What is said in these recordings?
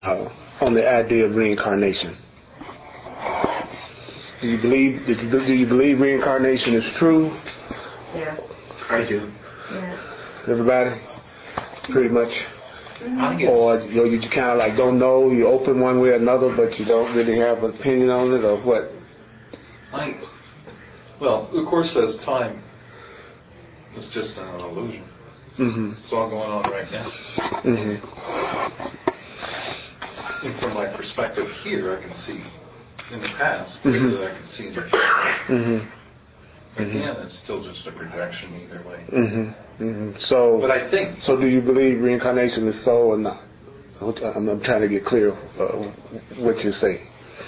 on the idea of reincarnation. Do you believe reincarnation is true? Yeah. I do. Yeah. Everybody? Pretty much? Mm-hmm. Or you just kind of like don't know, you open one way or another, but you don't really have an opinion on it, or what? Well, of course, as time is just an illusion. Mm-hmm. It's all going on right now. Mm-hmm. And from my perspective here, I can see in the past, mm-hmm. I can see in the future. Mm-hmm. Again, it's still just a projection either way. Mm-hmm. Mm-hmm. But I think. So, do you believe reincarnation is so or not? I'm trying to get clear what you say.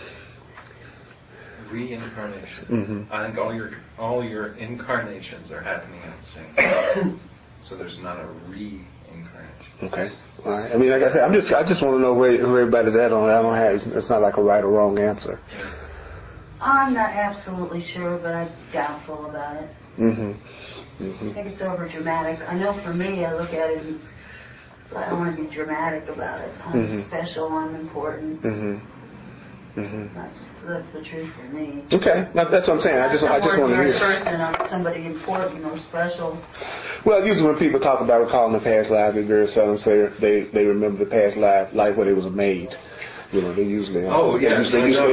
Reincarnation. Mm-hmm. I think all your incarnations are happening at the same time. So there's not a reincarnation. Okay. All right. I mean, like I said, I just want to know where everybody's at on it. I don't have. It's not like a right or wrong answer. I'm not absolutely sure, but I'm doubtful about it. Mm-hmm. Mm-hmm. I think it's over dramatic. I know for me, I look at it and I want to be dramatic about it. I'm mm-hmm. special. I'm important. Mm-hmm. Mm-hmm. That's the truth for me. Okay, that's what I'm saying. I just want to hear. Person, I'm somebody important or special. Well, usually when people talk about recalling the past life, they very seldom say they remember the past life where they was made. You know, they usually. Everybody's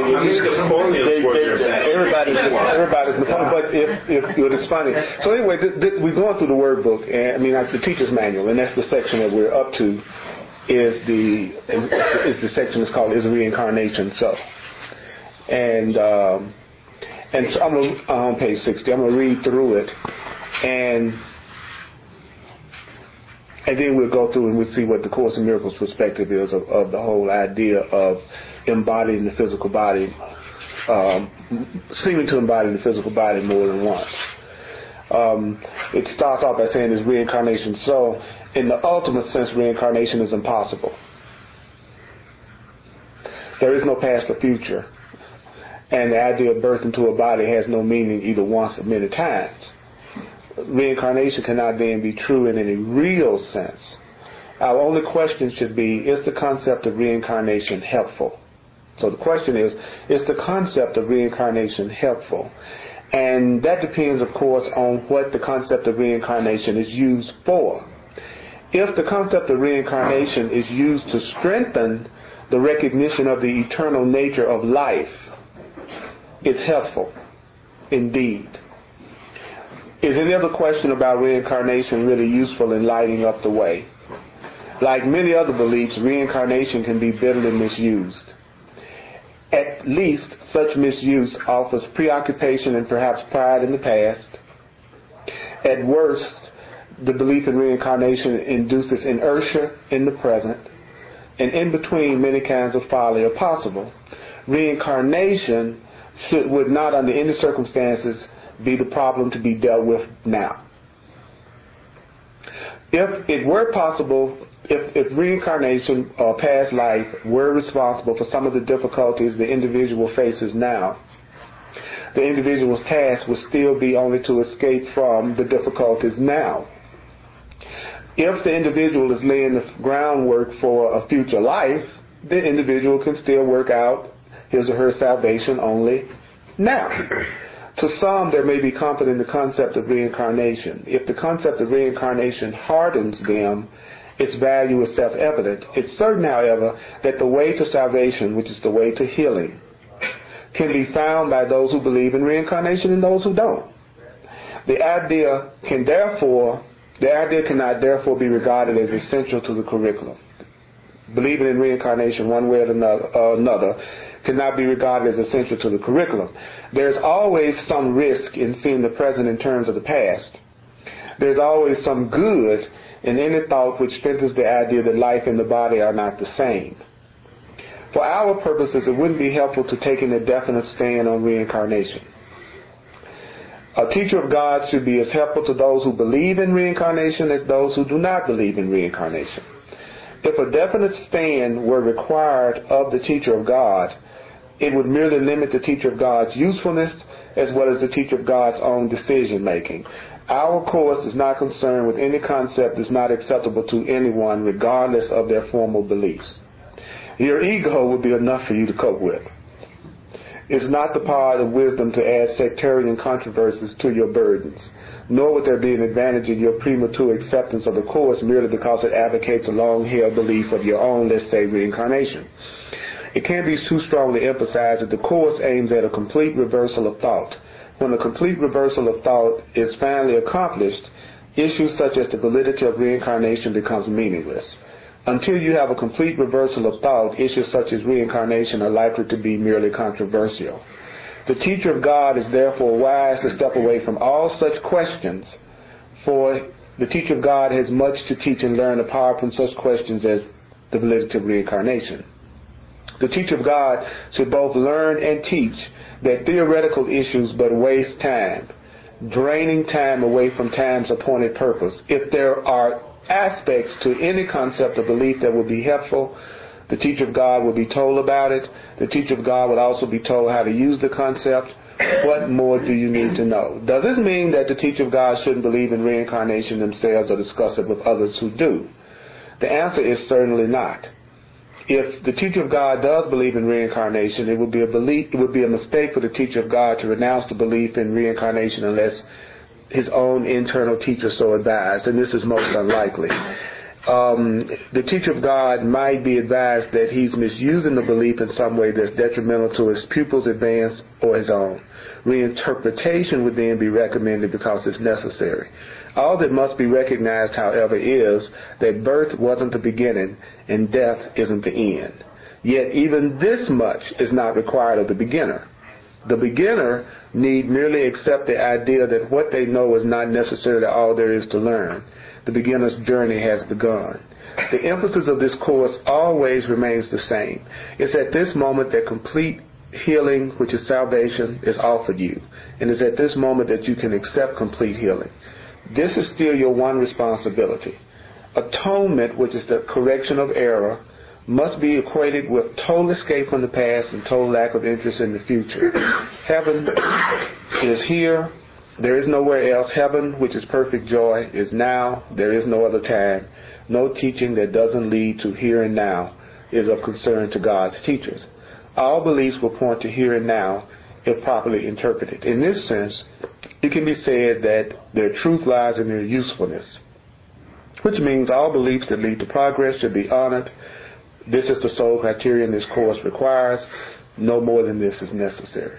but it's funny. So anyway, we're going through the word book, and I mean the teacher's manual, and that's the section that we're up to. Is the section that's called "Is Reincarnation So?" And so I'm on page 60. I'm gonna read through it, and then we'll go through and we'll see what the Course in Miracles perspective is of the whole idea of embodying the physical body, seeming to embody the physical body more than once. It starts off by saying, "Is reincarnation so?" In the ultimate sense, reincarnation is impossible. There is no past or future. And the idea of birth into a body has no meaning either once or many times. Reincarnation cannot then be true in any real sense. Our only question should be, is the concept of reincarnation helpful? So the question is the concept of reincarnation helpful? And that depends, of course, on what the concept of reincarnation is used for. If the concept of reincarnation is used to strengthen the recognition of the eternal nature of life, it's helpful, indeed. Is any other question about reincarnation really useful in lighting up the way? Like many other beliefs, reincarnation can be bitterly misused. At least, such misuse offers preoccupation and perhaps pride in the past. At worst, the belief in reincarnation induces inertia in the present, and in between, many kinds of folly are possible. Reincarnation would not, under any circumstances, be the problem to be dealt with now. If it were possible, if reincarnation or past life were responsible for some of the difficulties the individual faces now, the individual's task would still be only to escape from the difficulties now. If the individual is laying the groundwork for a future life, the individual can still work out his or her salvation only now. To some, there may be comfort in the concept of reincarnation. If the concept of reincarnation hardens them, its value is self-evident. It's certain, however, that the way to salvation, which is the way to healing, can be found by those who believe in reincarnation and those who don't. The idea cannot therefore be regarded as essential to the curriculum. Believing in reincarnation one way or another cannot be regarded as essential to the curriculum. There's always some risk in seeing the present in terms of the past. There's always some good in any thought which strengthens the idea that life and the body are not the same. For our purposes, it wouldn't be helpful to take a definite stand on reincarnation. A teacher of God should be as helpful to those who believe in reincarnation as those who do not believe in reincarnation. If a definite stand were required of the teacher of God, it would merely limit the teacher of God's usefulness as well as the teacher of God's own decision making. Our course is not concerned with any concept that's not acceptable to anyone regardless of their formal beliefs. Your ego would be enough for you to cope with. It's not the part of wisdom to add sectarian controversies to your burdens, nor would there be an advantage in your premature acceptance of the Course merely because it advocates a long-held belief of your own, let's say, reincarnation. It can't be too strongly emphasized that the Course aims at a complete reversal of thought. When a complete reversal of thought is finally accomplished, issues such as the validity of reincarnation becomes meaningless. Until you have a complete reversal of thought, issues such as reincarnation are likely to be merely controversial. The teacher of God is therefore wise to step away from all such questions, for the teacher of God has much to teach and learn apart from such questions as the validity of reincarnation. The teacher of God should both learn and teach that theoretical issues but waste time, draining time away from time's appointed purpose. If there are aspects to any concept or belief that would be helpful, the teacher of God will be told about it. The teacher of God would also be told how to use the concept. What more do you need to know? Does this mean that the teacher of God shouldn't believe in reincarnation themselves or discuss it with others who do? The answer is certainly not. If the teacher of God does believe in reincarnation, it would be a mistake for the teacher of God to renounce the belief in reincarnation unless his own internal teacher so advised, and this is most unlikely. The teacher of God might be advised that he's misusing the belief in some way that's detrimental to his pupil's advance or his own. Reinterpretation would then be recommended because it's necessary. All that must be recognized, however, is that birth wasn't the beginning and death isn't the end. Yet even this much is not required of the beginner. The beginner need merely accept the idea that what they know is not necessarily all there is to learn. The beginner's journey has begun. The emphasis of this course always remains the same. It's at this moment that complete healing, which is salvation, is offered you. And it's at this moment that you can accept complete healing. This is still your one responsibility. Atonement, which is the correction of error, must be equated with total escape from the past and total lack of interest in the future. Heaven is here. There is nowhere else. Heaven, which is perfect joy, is now. There is no other time. No teaching that doesn't lead to here and now is of concern to God's teachers. All beliefs will point to here and now if properly interpreted. In this sense, it can be said that their truth lies in their usefulness, which means all beliefs that lead to progress should be honored. This is the sole criterion this course requires. No more than this is necessary.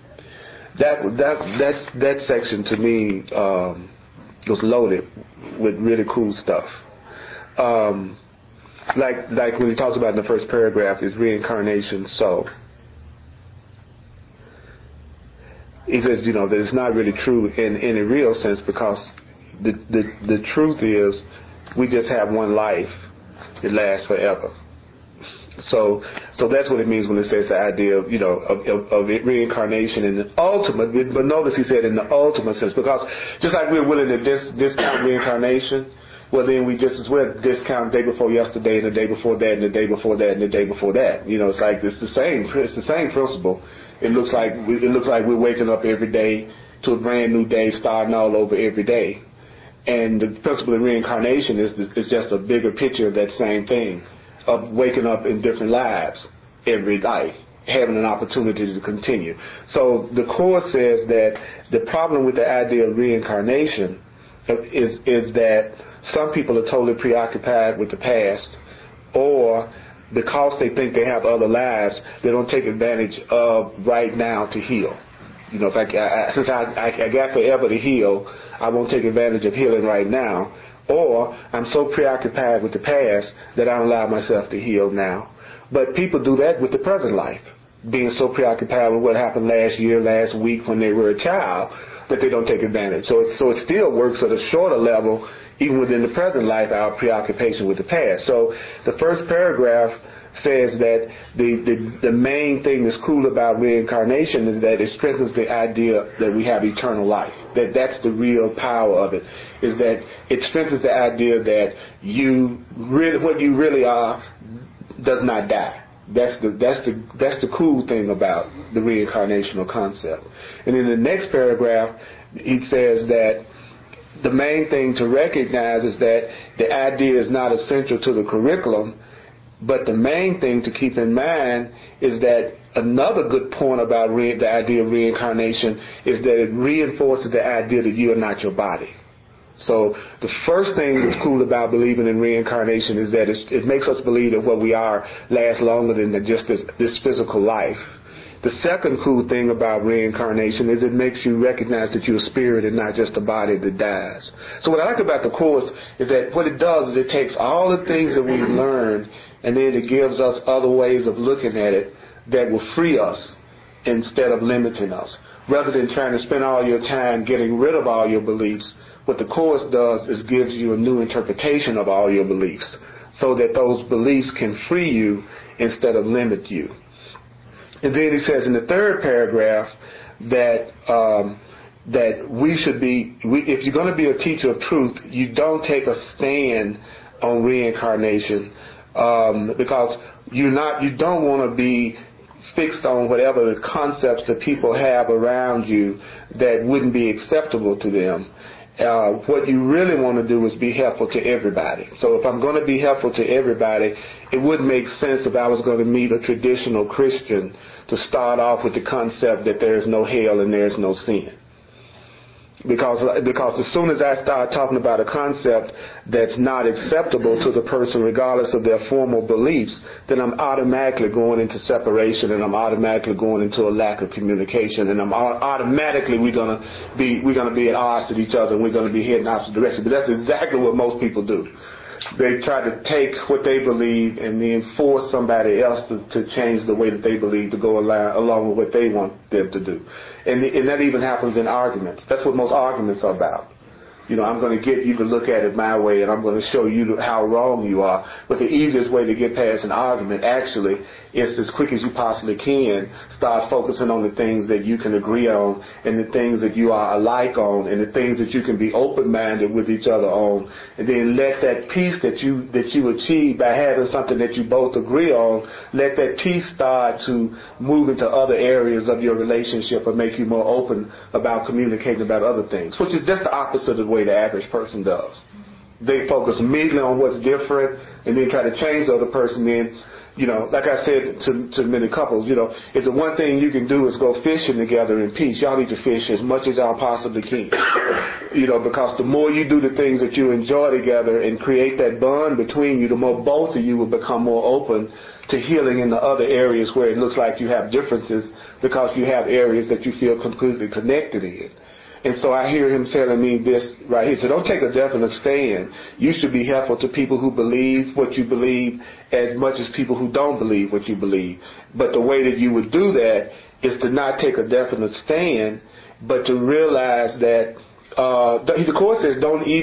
That section to me was loaded with really cool stuff. Like when he talks about in the first paragraph, is reincarnation so? He says, that it's not really true in any real sense, because the truth is we just have one life. It lasts forever. So that's what it means when it says the idea of reincarnation in the ultimate. But notice he said in the ultimate sense, because just like we're willing to discount reincarnation, well then we just as well discount the day before yesterday and the day before that and the day before that and the day before that. It's like it's the same principle. It looks like we're waking up every day to a brand new day, starting all over every day. And the principle of reincarnation is just a bigger picture of that same thing, of waking up in different lives every life, having an opportunity to continue. So the Course says that the problem with the idea of reincarnation is that some people are totally preoccupied with the past, or because they think they have other lives, they don't take advantage of right now to heal. Since I got forever to heal, I won't take advantage of healing right now. Or I'm so preoccupied with the past that I don't allow myself to heal now. But people do that with the present life, being so preoccupied with what happened last year, last week when they were a child, that they don't take advantage. So it still works at a shorter level, even within the present life, our preoccupation with the past. So the first paragraph says that the main thing that's cool about reincarnation is that it strengthens the idea that we have eternal life. That's the real power of it, is that it strengthens the idea that what you really are does not die. That's the cool thing about the reincarnational concept. And in the next paragraph, he says that the main thing to recognize is that the idea is not essential to the curriculum, But the main thing to keep in mind is that another good point about the idea of reincarnation is that it reinforces the idea that you are not your body. So the first thing that's cool about believing in reincarnation is that it makes us believe that what we are lasts longer than just this physical life. The second cool thing about reincarnation is it makes you recognize that you're a spirit and not just a body that dies. So what I like about the Course is that what it does is it takes all the things that we've learned and then it gives us other ways of looking at it that will free us instead of limiting us. Rather than trying to spend all your time getting rid of all your beliefs, what the Course does is gives you a new interpretation of all your beliefs so that those beliefs can free you instead of limit you. And then he says in the third paragraph that we should be, if you're going to be a teacher of truth, you don't take a stand on reincarnation because you don't want to be fixed on whatever the concepts that people have around you that wouldn't be acceptable to them. What you really want to do is be helpful to everybody. So if I'm going to be helpful to everybody, it wouldn't make sense if I was going to meet a traditional Christian to start off with the concept that there is no hell and there is no sin. Because as soon as I start talking about a concept that's not acceptable to the person regardless of their formal beliefs, then I'm automatically going into separation and I'm automatically going into a lack of communication and automatically we're going to be at odds with each other and we're going to be heading opposite directions. But that's exactly what most people do. They try to take what they believe and then force somebody else to change the way that they believe to go along with what they want them to do. And that even happens in arguments. That's what most arguments are about. You know, I'm going to get you to look at it my way and I'm going to show you how wrong you are. But the easiest way to get past an argument actually is as quick as you possibly can, start focusing on the things that you can agree on and the things that you are alike on and the things that you can be open-minded with each other on. And then let that peace that you achieve by having something that you both agree on, let that peace start to move into other areas of your relationship and make you more open about communicating about other things, which is just the opposite of the way the average person does. They focus immediately on what's different and then try to change the other person. Then, you know, like I said to many couples, you know, if the one thing you can do is go fishing together in peace, y'all need to fish as much as y'all possibly can. You know, because the more you do the things that you enjoy together and create that bond between you, the more both of you will become more open to healing in the other areas where it looks like you have differences because you have areas that you feel completely connected in. And so I hear him telling me this right here. So don't take a definite stand. You should be helpful to people who believe what you believe as much as people who don't believe what you believe. But the way that you would do that is to not take a definite stand, but to realize that the Course says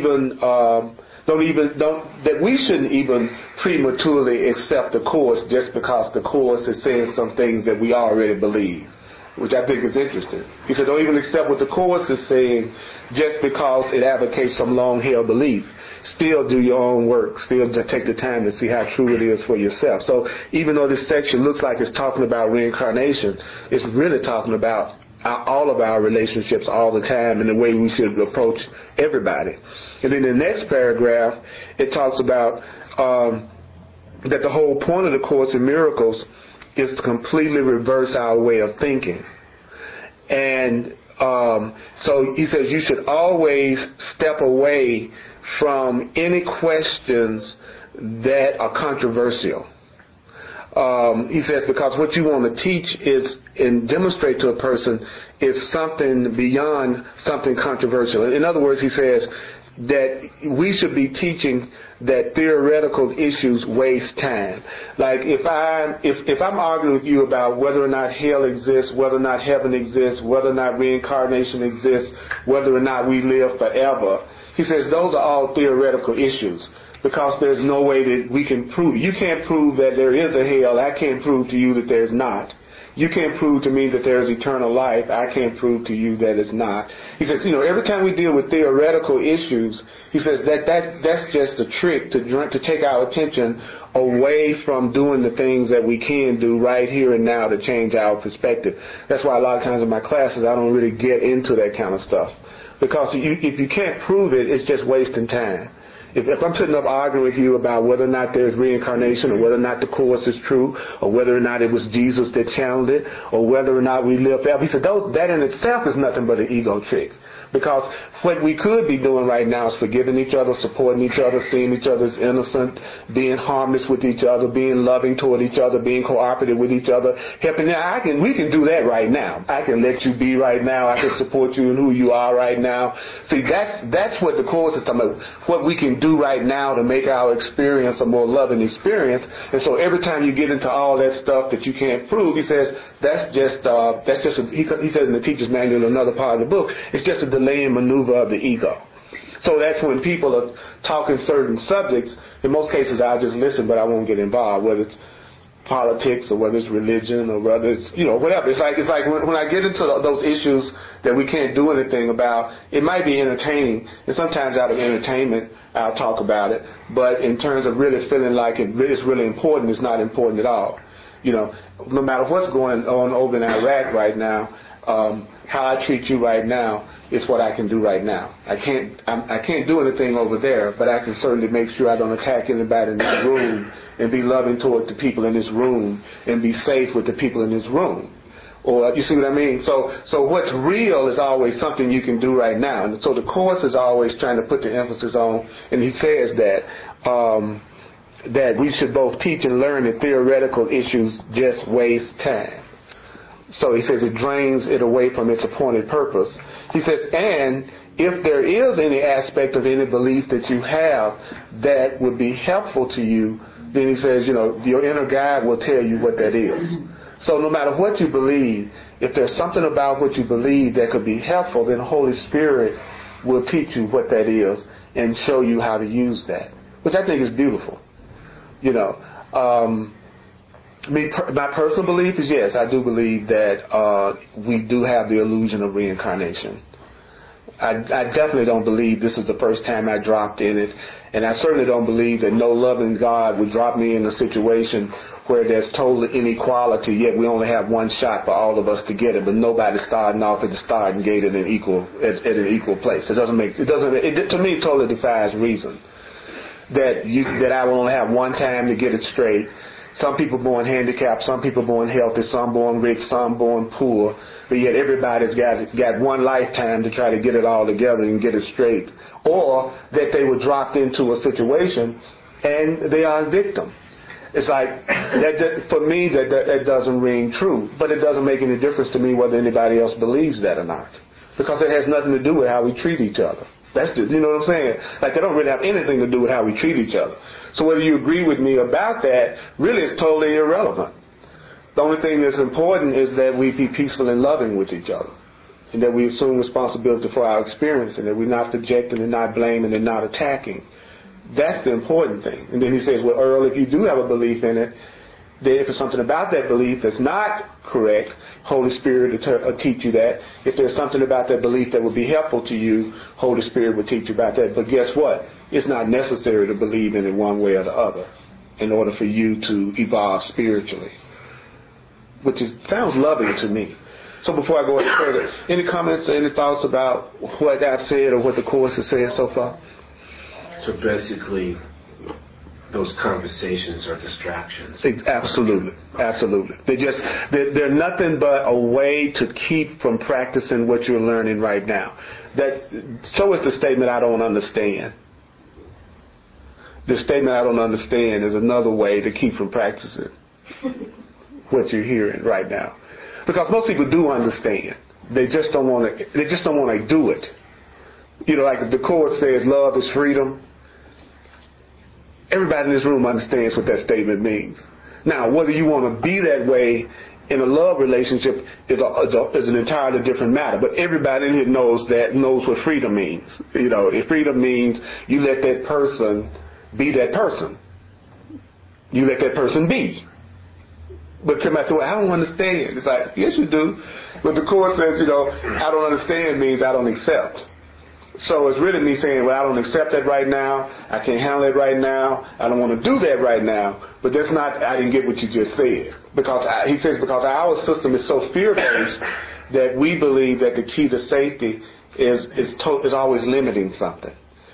that we shouldn't even prematurely accept the Course just because the Course is saying some things that we already believe, which I think is interesting. He said, don't even accept what the Course is saying just because it advocates some long-held belief. Still do your own work. Still take the time to see how true it is for yourself. So even though this section looks like it's talking about reincarnation, it's really talking about all of our relationships all the time and the way we should approach everybody. And then the next paragraph, it talks about that the whole point of the Course in Miracles is to completely reverse our way of thinking. And so he says you should always step away from any questions that are controversial. He says because what you want to teach is and demonstrate to a person is something beyond something controversial. In other words, he says that we should be teaching that theoretical issues waste time. Like if I'm arguing with you about whether or not hell exists, whether or not heaven exists, whether or not reincarnation exists, whether or not we live forever, he says those are all theoretical issues because there's no way that we can prove it. You can't prove that there is a hell. I can't prove to you that there's not. You can't prove to me that there's eternal life. I can't prove to you that it's not. He says, every time we deal with theoretical issues, he says that's just a trick to take our attention away from doing the things that we can do right here and now to change our perspective. That's why a lot of times in my classes I don't really get into that kind of stuff. Because if you can't prove it, it's just wasting time. If I'm sitting up arguing with you about whether or not there's reincarnation, or whether or not the Course is true, or whether or not it was Jesus that channeled it, or whether or not we live forever, he said that in itself is nothing but an ego trick. Because what we could be doing right now is forgiving each other, supporting each other, seeing each other as innocent, being harmless with each other, being loving toward each other, being cooperative with each other, helping. We can do that right now. I can let you be right now. I can support you in who you are right now. See, that's what the Course is talking about. What we can do right now to make our experience a more loving experience. And so every time you get into all that stuff that you can't prove, he says he says in the teacher's manual, another part of the book, it's just a delaying maneuver of the ego. So that's when people are talking certain subjects. In most cases, I'll just listen, but I won't get involved, whether it's politics or whether it's religion or whether it's, whatever. It's like when I get into those issues that we can't do anything about, it might be entertaining, and sometimes out of entertainment, I'll talk about it. But in terms of really feeling like it's really important, it's not important at all. No matter what's going on over in Iraq right now, how I treat you right now is what I can do right now. I can't do anything over there, but I can certainly make sure I don't attack anybody in this room, and be loving toward the people in this room, and be safe with the people in this room. Or you see what I mean? So what's real is always something you can do right now. And so the Course is always trying to put the emphasis on, and he says that we should both teach and learn that theoretical issues just waste time. So he says it drains it away from its appointed purpose. He says, and if there is any aspect of any belief that you have that would be helpful to you, then he says, your inner guide will tell you what that is. So no matter what you believe, if there's something about what you believe that could be helpful, then the Holy Spirit will teach you what that is and show you how to use that, which I think is beautiful. My personal belief is, yes, I do believe that we do have the illusion of reincarnation. I definitely don't believe this is the first time I dropped in it, and I certainly don't believe that no loving God would drop me in a situation where there's total inequality, yet we only have one shot for all of us to get it, but nobody's starting off at the starting gate at an equal place. To me, it totally defies reason. That I will only have one time to get it straight. Some people born handicapped, some people born healthy, some born rich, some born poor, but yet everybody's got one lifetime to try to get it all together and get it straight. Or that they were dropped into a situation and they are a victim. It's like, for me, that doesn't ring true, but it doesn't make any difference to me whether anybody else believes that or not, because it has nothing to do with how we treat each other. That's just, you know what I'm saying? Like, they don't really have anything to do with how we treat each other. So whether you agree with me about that really is totally irrelevant. The only thing that's important is that we be peaceful and loving with each other, and that we assume responsibility for our experience, and that we're not projecting and not blaming and not attacking. That's the important thing. And then he says, well, Earl, if you do have a belief in it, then if there's something about that belief that's not correct, Holy Spirit will teach you that. If there's something about that belief that would be helpful to you, Holy Spirit will teach you about that. But guess what? It's not necessary to believe in it one way or the other in order for you to evolve spiritually, which sounds loving to me. So before I go any further, any comments or any thoughts about what I've said or what the Course has said so far? So basically, those conversations are distractions. Absolutely. They're nothing but a way to keep from practicing what you're learning right now. So is the statement, I don't understand. The statement, I don't understand, is another way to keep from practicing what you're hearing right now. Because most people do understand. They just don't want to do it. Like the Course says, love is freedom. Everybody in this room understands what that statement means. Now, whether you want to be that way in a love relationship is an entirely different matter. But everybody in here knows what freedom means. If freedom means you let that person be that person. You let that person be. But somebody says, well, I don't understand. It's like, yes, you do. But the Course says, I don't understand means I don't accept. So it's really me saying, well, I don't accept that right now. I can't handle it right now. I don't want to do that right now. But that's not, I didn't get what you just said. Because because our system is so fear-based that we believe that the key to safety is always limiting something.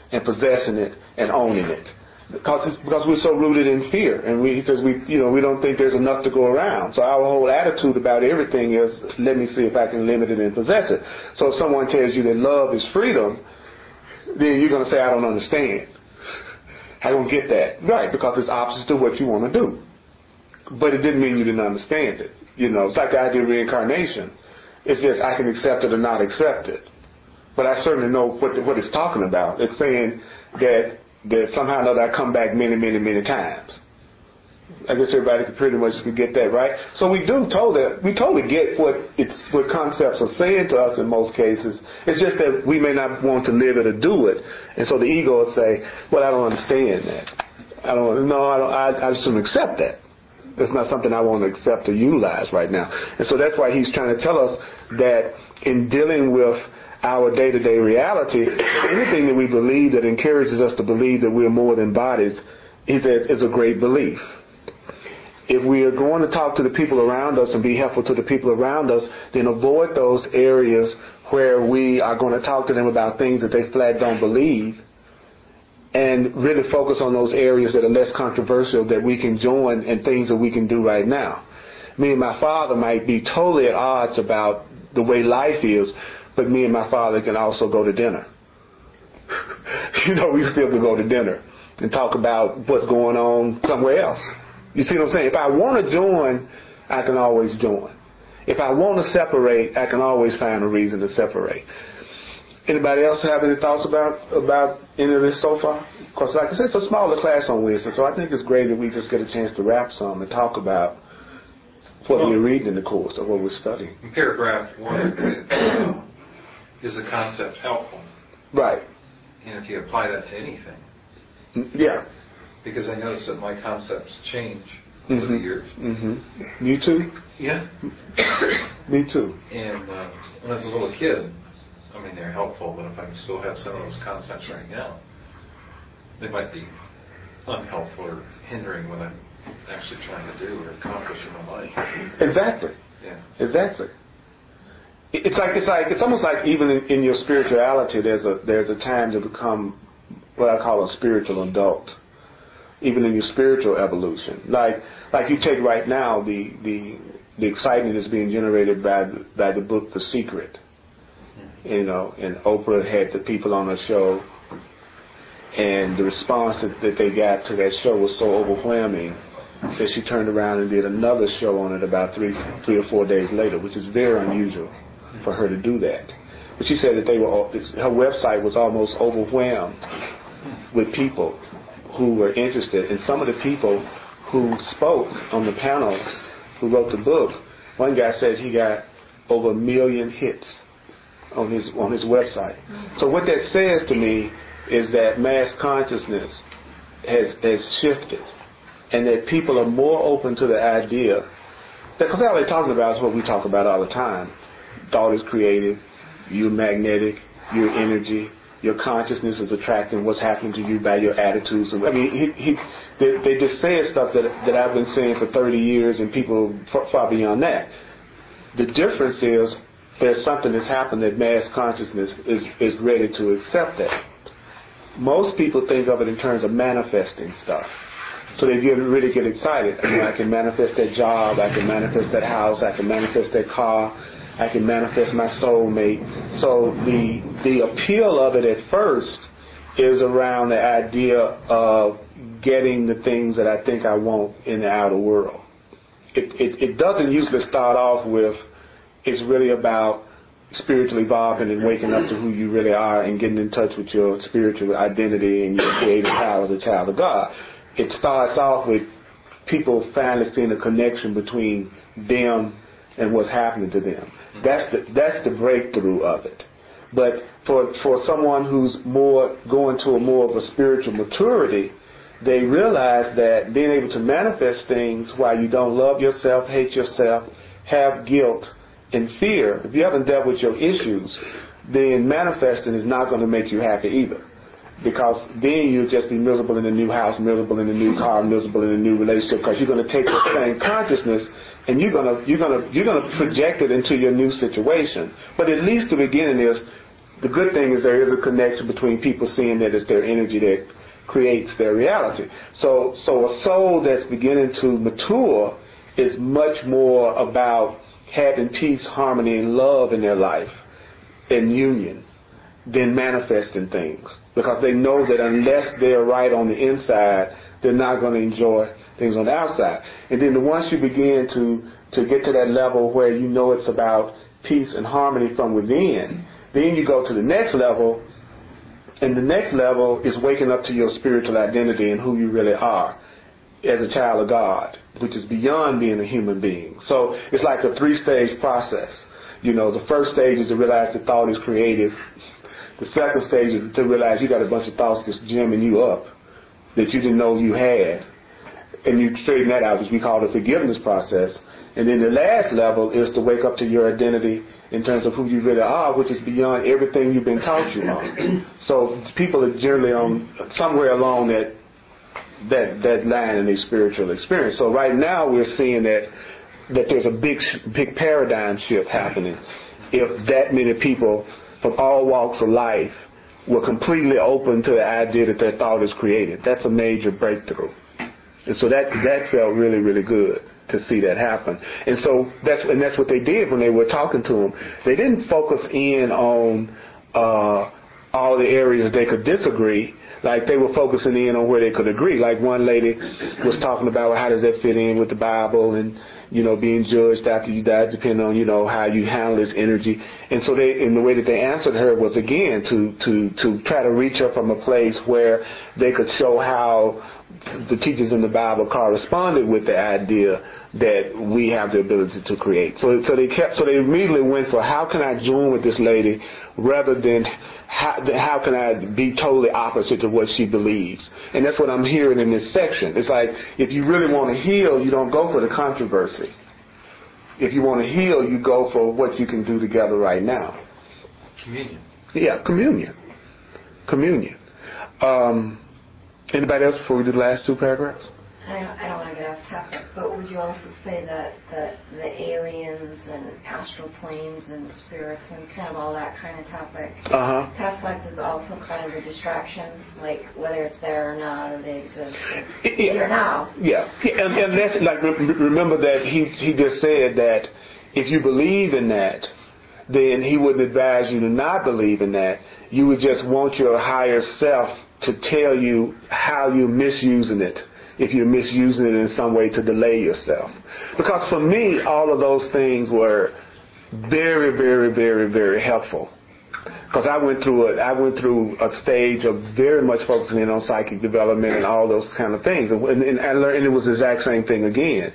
and possessing it and owning it. Because we're so rooted in fear, and he says we don't think there's enough to go around. So our whole attitude about everything is, let me see if I can limit it and possess it. So if someone tells you that love is freedom, then you're going to say, I don't understand. I don't get that. Right, because it's opposite to what you want to do. But it didn't mean you didn't understand it. It's like the idea of reincarnation. It's just I can accept it or not accept it. But I certainly know what it's talking about. It's saying that somehow or another I come back many, many, many times. I guess everybody could pretty much get that, right? So we totally get what concepts are saying to us in most cases. It's just that we may not want to live it or do it. And so the ego will say, well, I don't understand that. I just don't accept that. That's not something I want to accept or utilize right now. And so that's why he's trying to tell us that in dealing with our day-to-day reality, anything that we believe that encourages us to believe that we're more than bodies, he says, is a great belief. If we are going to talk to the people around us and be helpful to the people around us, then avoid those areas where we are going to talk to them about things that they flat don't believe, and really focus on those areas that are less controversial that we can join and things that we can do right now. Me and my father might be totally at odds about the way life is, but me and my father can also go to dinner. We still can go to dinner and talk about what's going on somewhere else. You see what I'm saying? If I want to join, I can always join. If I want to separate, I can always find a reason to separate. Anybody else have any thoughts about any of this so far? Because like I said, it's a smaller class on Wednesday, so I think it's great that we just get a chance to wrap some and talk about what we're reading in the course or what we're studying. In paragraph 1, is the concept helpful? Right. And if you apply that to anything. Yeah. Because I noticed that my concepts change over the years. Mm-hmm. You too? Yeah. Me too. And when I was a little kid, they're helpful, but if I can still have some of those concepts right now, they might be unhelpful or hindering what I'm actually trying to do or accomplish in my life. Exactly. Yeah. Exactly. It's almost like even in your spirituality, there's a time to become what I call a spiritual adult. Even in your spiritual evolution, like you take right now, the excitement is being generated by the book The Secret. And Oprah had the people on her show, and the response that they got to that show was so overwhelming that she turned around and did another show on it about three or 4 days later, which is very unusual for her to do that. But she said that her website was almost overwhelmed with people who were interested. And some of the people who spoke on the panel, who wrote the book, one guy said he got over 1 million hits on his website. So what that says to me is that mass consciousness has shifted, and that people are more open to the idea that, because all they're talking about is what we talk about all the time. Thought is creative, you're magnetic, your energy, your consciousness is attracting what's happening to you by your attitudes. They just say stuff that I've been saying for 30 years, and people far beyond that. The difference is there's something that's happened that mass consciousness is ready to accept that. Most people think of it in terms of manifesting stuff. So they really get excited. I can manifest that job, I can manifest that house, I can manifest that car, I can manifest my soulmate. So the appeal of it at first is around the idea of getting the things that I think I want in the outer world. It doesn't usually start off with, it's really about spiritually evolving and waking up to who you really are and getting in touch with your spiritual identity and your creative power as a child of God. It starts off with people finally seeing a connection between them and what's happening to them. That's the breakthrough of it. But for someone who's going to more of a spiritual maturity, they realize that being able to manifest things while you don't love yourself, hate yourself, have guilt and fear, if you haven't dealt with your issues, then manifesting is not going to make you happy either. Because then you'll just be miserable in a new house, miserable in a new car, miserable in a new relationship, because you're going to take the same consciousness and you're going to project it into your new situation. But at least the beginning is the good thing is there is a connection between people seeing that it's their energy that creates their reality. So a soul that's beginning to mature is much more about having peace, harmony, and love in their life and union than manifesting things, because they know that unless they're right on the inside, they're not going to enjoy things on the outside. And then once you begin to get to that level where you know it's about peace and harmony from within, then you go to the next level, and the next level is waking up to your spiritual identity and who you really are as a child of God, which is beyond being a human being. So it's like a 3-stage process. The first stage is to realize that thought is creative. The second stage is to realize you got a bunch of thoughts that's jamming you up that you didn't know you had. And you straighten that out, which we call the forgiveness process. And then the last level is to wake up to your identity in terms of who you really are, which is beyond everything you've been taught you on. So people are generally on somewhere along that line in their spiritual experience. So right now we're seeing that there's a big paradigm shift happening. If that many people from all walks of life were completely open to the idea that their thought is created, that's a major breakthrough. And so that felt really, really good to see that happen. And so that's what they did when they were talking to him. They didn't focus in on all the areas they could disagree. Like they were focusing in on where they could agree. Like one lady was talking about how does that fit in with the Bible and, being judged after you die, depending on, how you handle this energy. And so the way that they answered her was again to try to reach her from a place where they could show how the teachers in the Bible corresponded with the idea that we have the ability to create. So they immediately went for how can I join with this lady rather than how can I be totally opposite to what she believes. And that's what I'm hearing in this section. It's like if you really want to heal, you don't go for the controversy. If you want to heal, you go for what you can do together right now. Communion. Yeah, communion. Anybody else before we do the last 2 paragraphs? I don't want to get off topic, but would you also say that the aliens and astral planes and spirits and kind of all that kind of topic, past lives is also kind of a distraction, like whether it's there or not, or they exist here now? Yeah, and that's like, remember that he just said that if you believe in that, then he wouldn't advise you to not believe in that. You would just want your higher self to tell you how you're misusing it, if you're misusing it in some way to delay yourself. Because for me, all of those things were very, very, very, very helpful. Because I went through a stage of very much focusing in on psychic development and all those kind of things, and I learned, and it was the exact same thing again.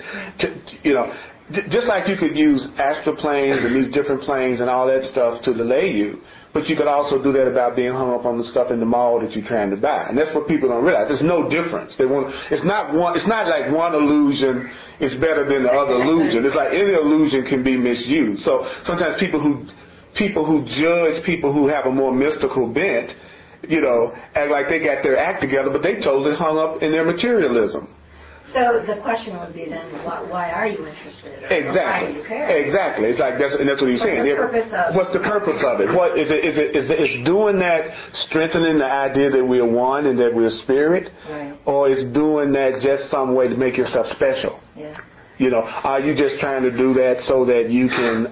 Just like you could use astral planes and these different planes and all that stuff to delay you, but you could also do that about being hung up on the stuff in the mall that you're trying to buy. And that's what people don't realize. There's no difference. It's not like one illusion is better than the other illusion. It's like any illusion can be misused. So sometimes people who judge people who have a more mystical bent, act like they got their act together, but they totally hung up in their materialism. So the question would be then, why are you interested? Exactly. Why do you care? Exactly. It's like that's what he's saying. What's the purpose of it? What is it? Is doing that strengthening the idea that we're one and that we're spirit, right, or is doing that just some way to make yourself special? Yeah. Are you just trying to do that so that you can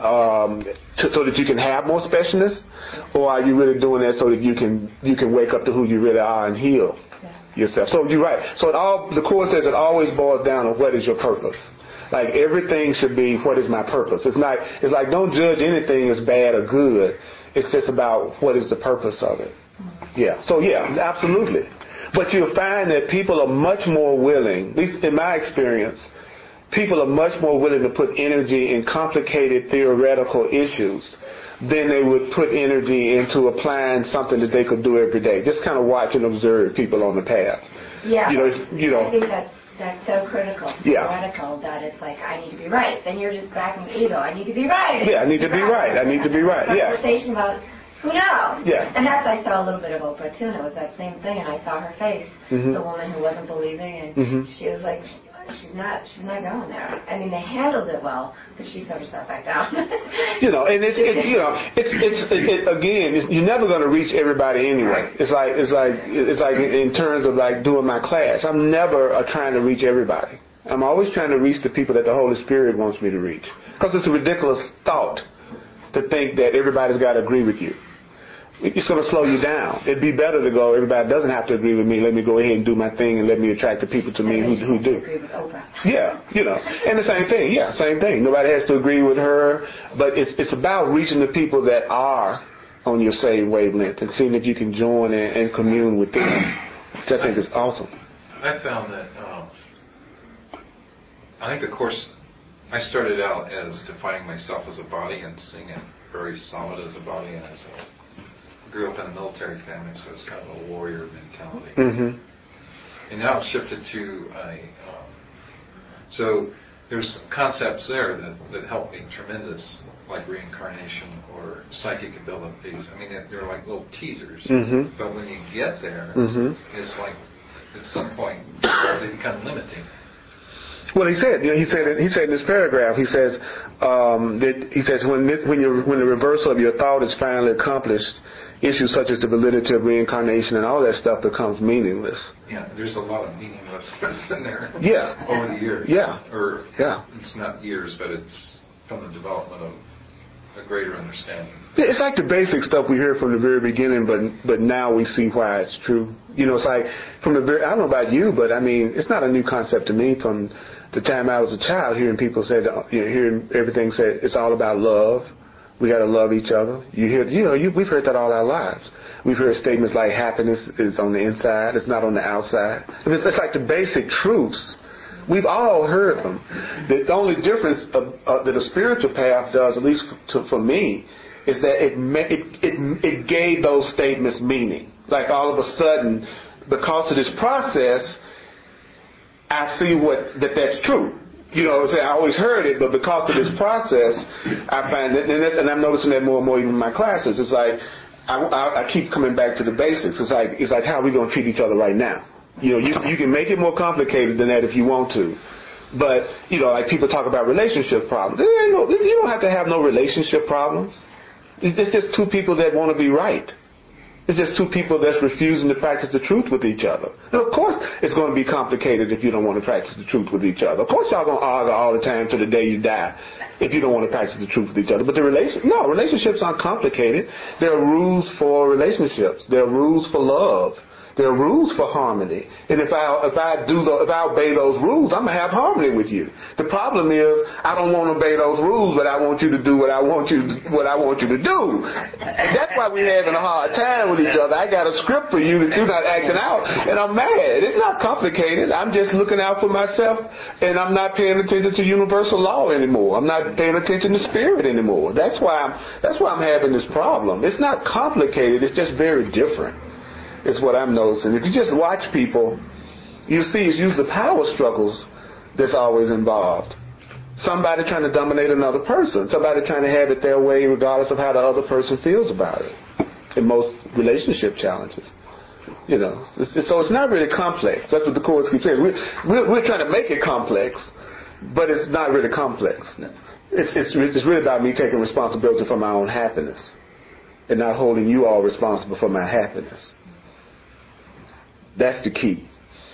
have more specialness, or are you really doing that so that you can wake up to who you really are and heal yourself? So you're right. So the Course says it always boils down to what is your purpose. Like everything should be, what is my purpose? It's like don't judge anything as bad or good. It's just about what is the purpose of it. Yeah. So yeah, absolutely. But you'll find that people are much more willing, at least in my experience, people are much more willing to put energy in complicated theoretical issues than they would put energy into applying something that they could do every day. Just kind of watch and observe people on the path. Yeah. I think that's so critical. Yeah. Theoretical that it's like, I need to be right. Then you're just back in the ego. I need to be right. Yeah, I need to be right. I need to be right. Yeah. Conversation about who knows? Yeah. And that's, I saw a little bit of Oprah too, and it was that same thing, and I saw her face, the woman who wasn't believing, and she was like, she's not going there. I mean, they handled it well, but she set herself back down. And it's again, you're never going to reach everybody anyway. It's like in terms of like doing my class, I'm never trying to reach everybody. I'm always trying to reach the people that the Holy Spirit wants me to reach, because it's a ridiculous thought to think that everybody's got to agree with you. It's going to slow you down. It'd be better to go, everybody doesn't have to agree with me. Let me go ahead and do my thing and let me attract the people to me who do. Agree with Oprah. Yeah, and the same thing. Yeah, same thing. Nobody has to agree with her, but it's about reaching the people that are on your same wavelength and seeing if you can join and commune with them. Which I think is awesome. I found that I think the Course, I started out as defining myself as a body and seeing it very solid as a body, and as I grew up in a military family, so it's kind of a warrior mentality. Mm-hmm. And now I've shifted to so there's concepts there that help me tremendous, like reincarnation or psychic abilities. I mean, they're like little teasers, mm-hmm. but when you get there, mm-hmm. it's like at some point they become limiting. Well, he said in this paragraph, he says when the reversal of your thought is finally accomplished, issues such as the validity of reincarnation and all that stuff becomes meaningless. Yeah, there's a lot of meaninglessness in there. Yeah. Over the years. Yeah. It's not years, but it's from the development of a greater understanding. It's like the basic stuff we hear from the very beginning, but now we see why it's true. It's like from the very, I don't know about you, but I mean, it's not a new concept to me from the time I was a child, hearing people say, hearing everything said, it's all about love. We got to love each other. We've heard that all our lives. We've heard statements like happiness is on the inside, it's not on the outside. I mean, it's like the basic truths. We've all heard them. The only difference that a spiritual path does, at least for me, is that it gave those statements meaning. Like all of a sudden, because of this process, I see that's true. I always heard it, but because of this process, I find that, and I'm noticing that more and more even in my classes. It's like I keep coming back to the basics. It's like how are we going to treat each other right now? You can make it more complicated than that if you want to. But, like people talk about relationship problems. You don't have to have no relationship problems. It's just two people that want to be right. It's just two people that's refusing to practice the truth with each other. And of course it's going to be complicated if you don't want to practice the truth with each other. Of course y'all going to argue all the time till the day you die if you don't want to practice the truth with each other. But relationships aren't complicated. There are rules for relationships. There are rules for love. There are rules for harmony. And if I obey those rules, I'm going to have harmony with you. The problem is I don't want to obey those rules, but I want you to do what I want you to do. And that's why we're having a hard time with each other. I got a script for you that you're not acting out, and I'm mad. It's not complicated. I'm just looking out for myself, and I'm not paying attention to universal law anymore. I'm not paying attention to spirit anymore. That's why I'm having this problem. It's not complicated. It's just very different. Is what I'm noticing. If you just watch people, you see it's usually power struggles that's always involved. Somebody trying to dominate another person. Somebody trying to have it their way regardless of how the other person feels about it. In most relationship challenges. So it's not really complex. That's what the Course keeps saying. We're trying to make it complex, but it's not really complex. It's really about me taking responsibility for my own happiness and not holding you all responsible for my happiness. That's the key.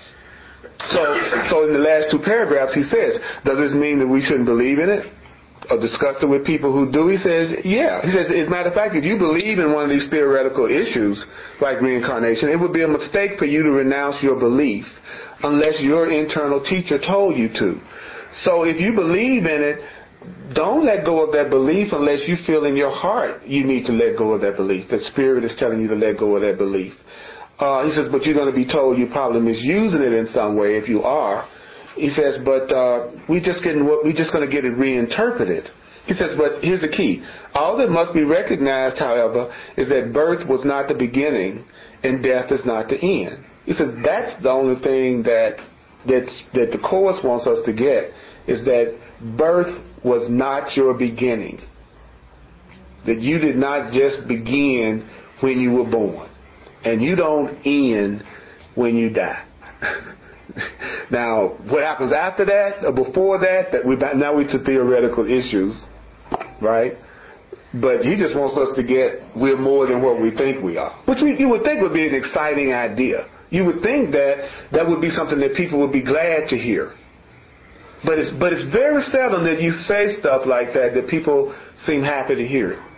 So in the last two paragraphs he says, does this mean that we shouldn't believe in it or discuss it with people who do? He says, yeah. He says, as a matter of fact, if you believe in one of these theoretical issues like reincarnation, it would be a mistake for you to renounce your belief unless your internal teacher told you to. So if you believe in it, don't let go of that belief unless you feel in your heart you need to let go of that belief. The Spirit is telling you to let go of that belief. He says, but you're going to be told you're probably misusing it in some way if you are. He says, but we're just going to get it reinterpreted. He says, but here's the key. All that must be recognized, however, is that birth was not the beginning and death is not the end. He says that's the only thing that the Course wants us to get, is that birth was not your beginning. That you did not just begin when you were born. And you don't end when you die. Now, what happens after that or before that, now we're to theoretical issues, right? But he just wants us to get we're more than what we think we are, which you would think would be an exciting idea. You would think that would be something that people would be glad to hear. But it's very seldom that you say stuff like that people seem happy to hear it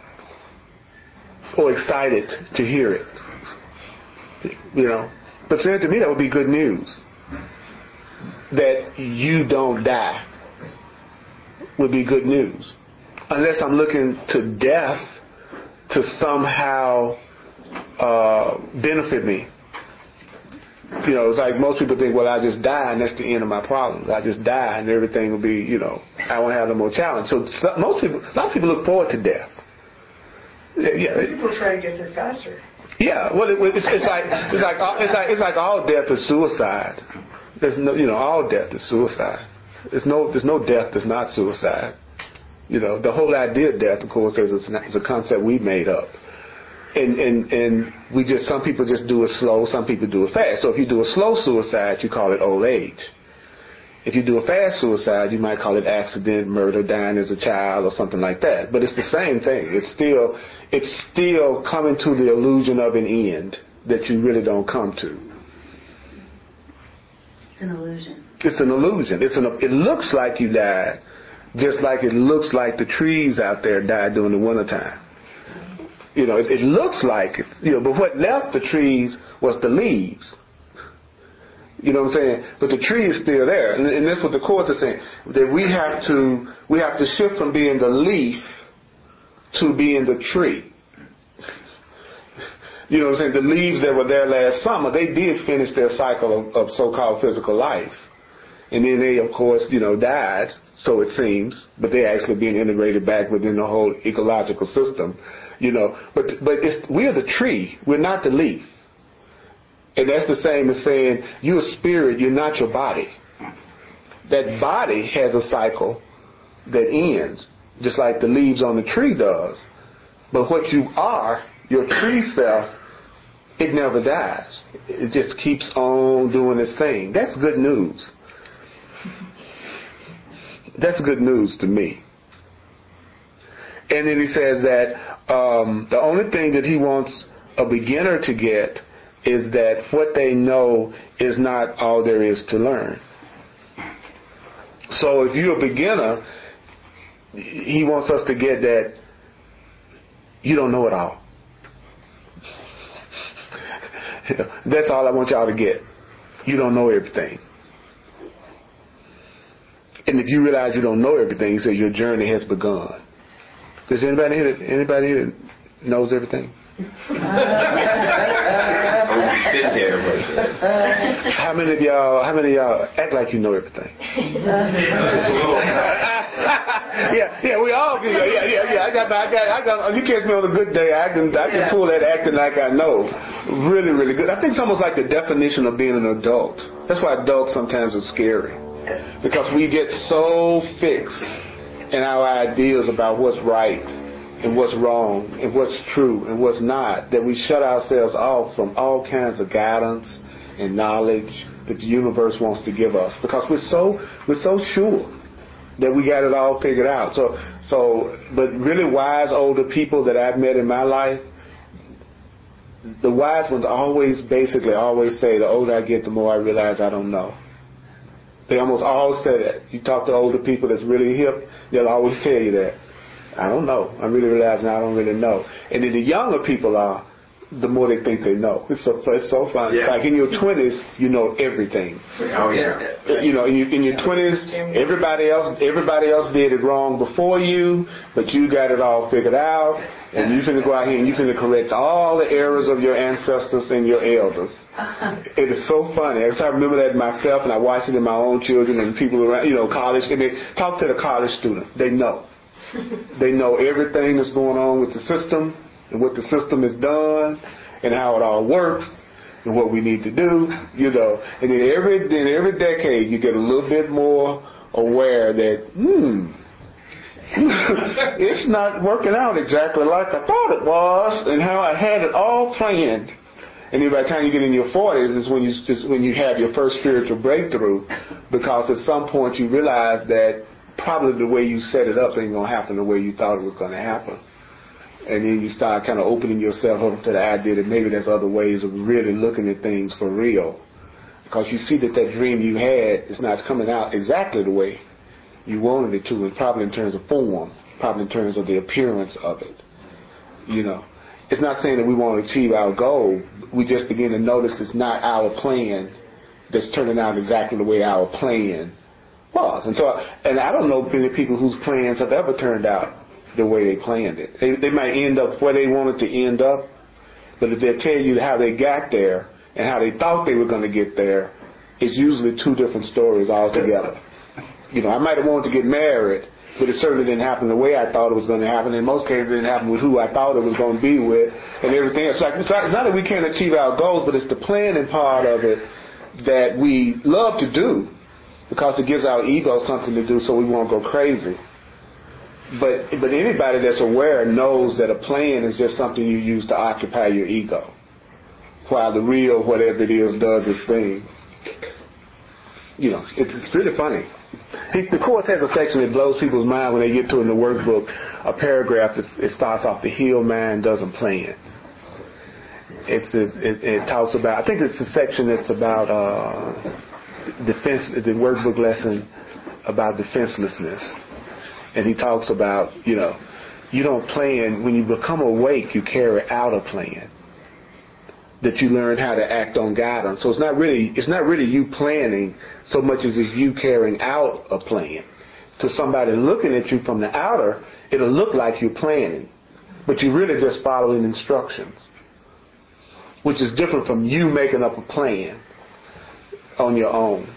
or excited to hear it. You know, but to me that would be good news. That you don't die would be good news. Unless I'm looking to death to somehow benefit me. You know, it's like most people think, well, I just die and that's the end of my problems. I just die and everything will be, you know, I won't have no more challenge. So a lot of people look forward to death. Yeah. People try to get there faster. Yeah, well, it's like all death is suicide. There's no, you know, all death is suicide. There's no death that's not suicide. You know, the whole idea of death, of course, is a concept we made up. And some people just do it slow, some people do it fast. So if you do a slow suicide, you call it old age. If you do a fast suicide, you might call it accident, murder, dying as a child, or something like that. But it's the same thing. It's still coming to the illusion of an end that you really don't come to. It's an illusion. It's an illusion. It looks like you died, just like it looks like the trees out there died during the wintertime. You know, it looks like it, you know, but what left the trees was the leaves. You know what I'm saying? But the tree is still there. And that's what the Course is saying. That we have to shift from being the leaf to being the tree. You know what I'm saying? The leaves that were there last summer, they did finish their cycle of so-called physical life. And then they, of course, you know, died, so it seems, but they're actually being integrated back within the whole ecological system. You know, but we're the tree. We're not the leaf. And that's the same as saying you're a spirit. You're not your body. That body has a cycle that ends, just like the leaves on the tree does. But what you are, your tree self, it never dies. It just keeps on doing its thing. That's good news. That's good news to me. And then he says that the only thing that he wants a beginner to get is that what they know is not all there is to learn. So if you're a beginner, he wants us to get that you don't know it all. That's all I want y'all to get. You don't know everything. And if you realize you don't know everything, he says your journey has begun. Is anybody here that knows everything? How many of y'all act like you know everything? Yeah, we all do. Yeah. I got. You catch me on a good day, I can pull that acting like I know, really, really good. I think it's almost like the definition of being an adult. That's why adults sometimes are scary, because we get so fixed in our ideas about what's right and what's wrong and what's true and what's not, that we shut ourselves off from all kinds of guidance and knowledge that the universe wants to give us, because we're so sure that we got it all figured out. But really wise older people that I've met in my life, the wise ones always say, the older I get, the more I realize I don't know. They almost always say that. You talk to older people that's really hip, they'll always tell you that. I don't know. I'm really realizing I don't really know. And then the younger people are, the more they think they know. It's so fun. Yeah. Like in your 20s, you know everything. Oh yeah. You know, in your 20s, everybody else did it wrong before you, but you got it all figured out, and you finna go out here and you finna correct all the errors of your ancestors and your elders. It is so funny. I remember that myself, and I watch it in my own children and people around, college. And they talk to the college student. They know. They know everything that's going on with the system and what the system has done and how it all works and what we need to do, And then every decade you get a little bit more aware that, it's not working out exactly like I thought it was and how I had it all planned. And then by the time you get in your 40s is when you have your first spiritual breakthrough, because at some point you realize that probably the way you set it up ain't going to happen the way you thought it was going to happen. And then you start kind of opening yourself up to the idea that maybe there's other ways of really looking at things for real. Because you see that dream you had is not coming out exactly the way you wanted it to, and probably in terms of form, probably in terms of the appearance of it. You know, it's not saying that we want to achieve our goal. We just begin to notice it's not our plan that's turning out exactly the way our plan was. And I don't know many people whose plans have ever turned out the way they planned it. They might end up where they wanted to end up, but if they tell you how they got there and how they thought they were going to get there, it's usually two different stories altogether. You know, I might have wanted to get married, but it certainly didn't happen the way I thought it was going to happen. In most cases, it didn't happen with who I thought it was going to be with and everything else. It's not that we can't achieve our goals, but it's the planning part of it that we love to do because it gives our ego something to do, so we won't go crazy. But anybody that's aware knows that a plan is just something you use to occupy your ego, while the real whatever it is does its thing. You know, it's really funny. The Course has a section that blows people's mind when they get to in the workbook, a paragraph. It starts off, the healed mind doesn't plan. It talks about, I think it's a section that's about defense, the workbook lesson about defenselessness. And he talks about, you know, you don't plan. When you become awake, you carry out a plan that you learn how to act on guidance. So it's not really you planning so much as it's you carrying out a plan. To somebody looking at you from the outer, it'll look like you're planning, but you're really just following instructions, which is different from you making up a plan on your own.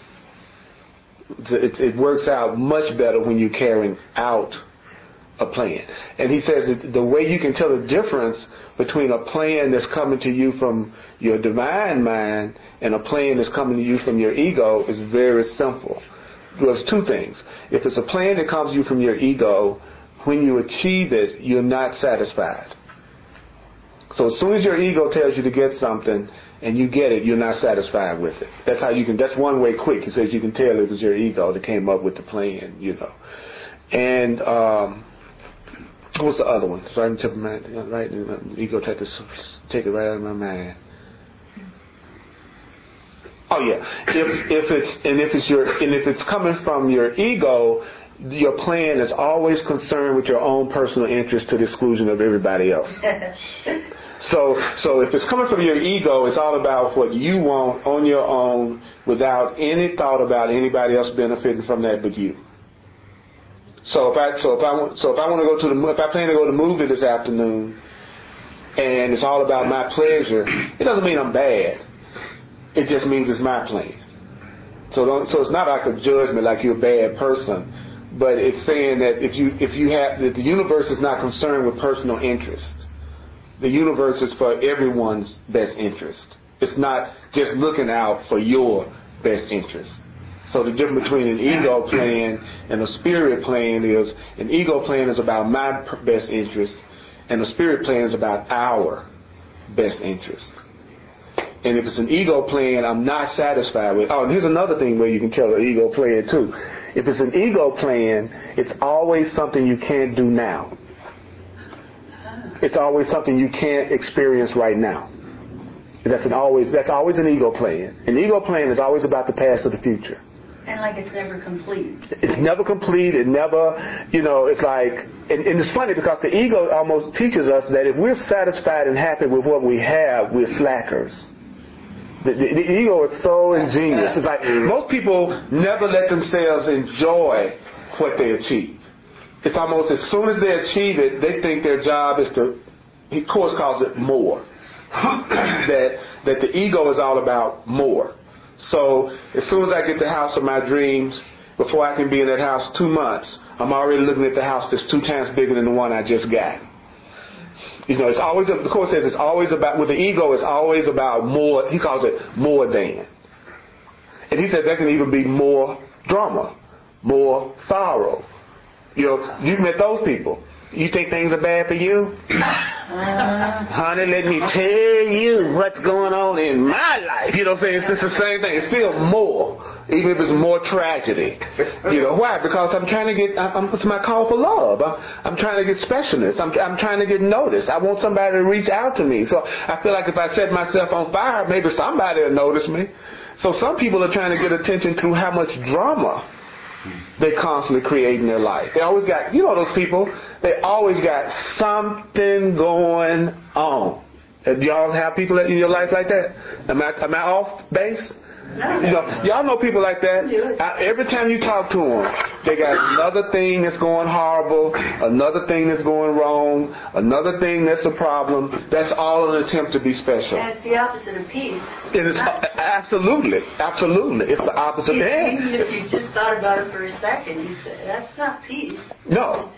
It works out much better when you're carrying out a plan. And he says that the way you can tell the difference between a plan that's coming to you from your divine mind and a plan that's coming to you from your ego is very simple. There's two things. If it's a plan that comes to you from your ego, when you achieve it, you're not satisfied. So as soon as your ego tells you to get something and you get it, you're not satisfied with it. That's one way quick. He says you can tell it was your ego that came up with the plan, you know. And what's the other one? So I can tip my right. Ego tried to take it right out of my mind. Oh yeah. If it's coming from your ego, your plan is always concerned with your own personal interest to the exclusion of everybody else. So if it's coming from your ego, it's all about what you want on your own without any thought about anybody else benefiting from that but you. So if I plan to go to the movie this afternoon and it's all about my pleasure, it doesn't mean I'm bad. It just means it's my plan. So it's not like a judgment like you're a bad person, but it's saying that that the universe is not concerned with personal interest. The universe is for everyone's best interest. It's not just looking out for your best interest. So the difference between an ego plan and a spirit plan is an ego plan is about my best interest and a spirit plan is about our best interest. And if it's an ego plan I'm not satisfied with. Oh, and here's another thing where you can tell an ego plan too. If it's an ego plan, it's always something you can't do now. It's always something you can't experience right now. That's always an ego plan. An ego plan is always about the past or the future. And like it's never complete. It's never complete. It never, it's like, and it's funny because the ego almost teaches us that if we're satisfied and happy with what we have, we're slackers. The ego is so ingenious. It's like most people never let themselves enjoy what they achieve. It's almost as soon as they achieve it, they think their job is to, he of course calls it more. that the ego is all about more. So as soon as I get the house of my dreams, before I can be in that house 2 months, I'm already looking at the house that's 2 times bigger than the one I just got. It's always, the Course says it's always about, with the ego, it's always about more. He calls it more than. And he said that can even be more drama, more sorrow. You've met those people. You think things are bad for you? Honey, let me tell you what's going on in my life. You know what I'm saying? It's the same thing. It's still more, even if it's more tragedy. You know, why? Because I'm trying to get, it's my call for love. I'm trying to get specialness. I'm trying to get noticed. I want somebody to reach out to me. So I feel like if I set myself on fire, maybe somebody will notice me. So some people are trying to get attention through how much drama they constantly create in their life. They always got, you know those people, they always got something going on. Do y'all have people in your life like that? Am I off base? You know, y'all know people like that. Every time you talk to them, they got another thing that's going horrible, another thing that's going wrong, another thing that's a problem. That's all an attempt to be special. That's the opposite of peace. It is absolutely. It's the opposite. Even if you just thought about it for a second, you'd say, that's not peace. No.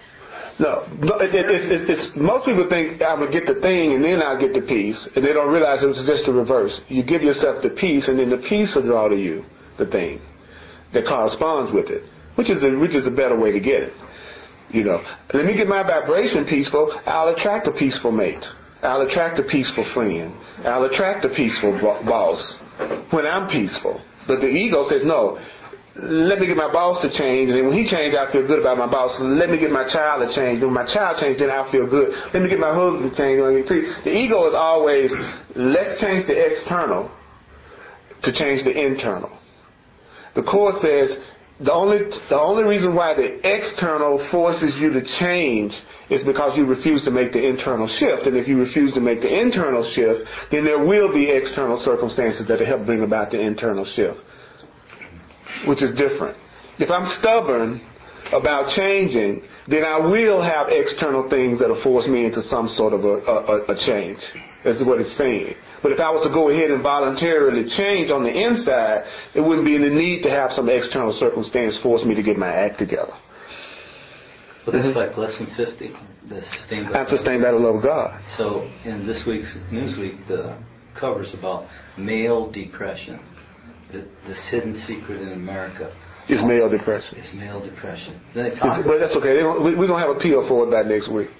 It's most people think I would get the thing and then I'll get the peace, and they don't realize it was just the reverse. You give yourself the peace, and then the peace will draw to you the thing that corresponds with it, which is a better way to get it. You know, let me get my vibration peaceful. I'll attract a peaceful mate. I'll attract a peaceful friend. I'll attract a peaceful boss when I'm peaceful. But the ego says no. Let me get my boss to change, and then when he changes, I feel good about my boss. Let me get my child to change. When my child changes, then I'll feel good. Let me get my husband to change. See, the ego is always, let's change the external to change the internal. The Course says the only reason why the external forces you to change is because you refuse to make the internal shift. And if you refuse to make the internal shift, then there will be external circumstances that will help bring about the internal shift, which is different. If I'm stubborn about changing, then I will have external things that will force me into some sort of a change. That's what it's saying. But if I was to go ahead and voluntarily change on the inside, it wouldn't be in the need to have some external circumstance force me to get my act together. Well, that's like lesson 50, the sustained by the love of God. So in this week's Newsweek, the cover's about male depression. This hidden secret in America is male depression. It's male depression. But that's okay. We're going to have a pill for it by next week.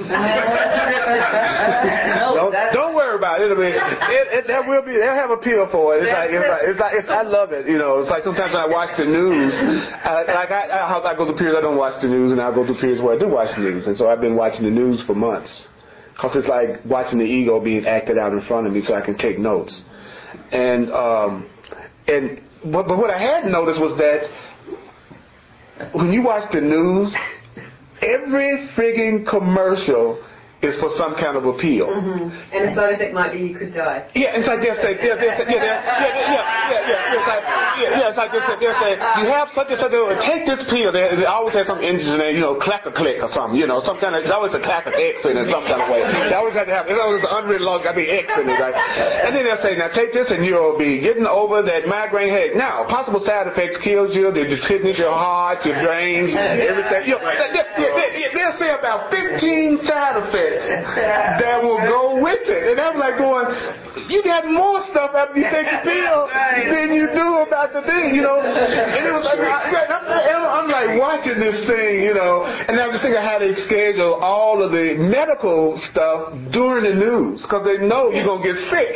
Don't worry about it. They'll have a pill for it. I love it. You know, it's like sometimes when I watch the news, I go through periods I don't watch the news, and I'll go through periods where I do watch the news. And so I've been watching the news for months, because it's like watching the ego being acted out in front of me so I can take notes. But what I had noticed was that when you watch the news, every frigging commercial is for some kind of appeal. Mm-hmm. And the side effect might be you could die. Yeah, it's like they'll say, it's like they'll say, you have such and such, take this pill. They always have some engine in there, you know, clack a click or something, you know, some kind of, there's always a clack of X in it, some kind of way. They always have to have, it's always an unwritten law, got to be X in it, right? And then they'll say, now take this and you'll be getting over that migraine headache. Now, possible side effects kills you, your kidneys, your heart, your brains, everything. You know, they'll say about 15 side effects that will go with it. And I'm like going, you got more stuff after you take the pill than you do about the thing, you know. And it was like, I'm like watching this thing, you know, and I'm just thinking how they schedule all of the medical stuff during the news, because they know you're going to get sick.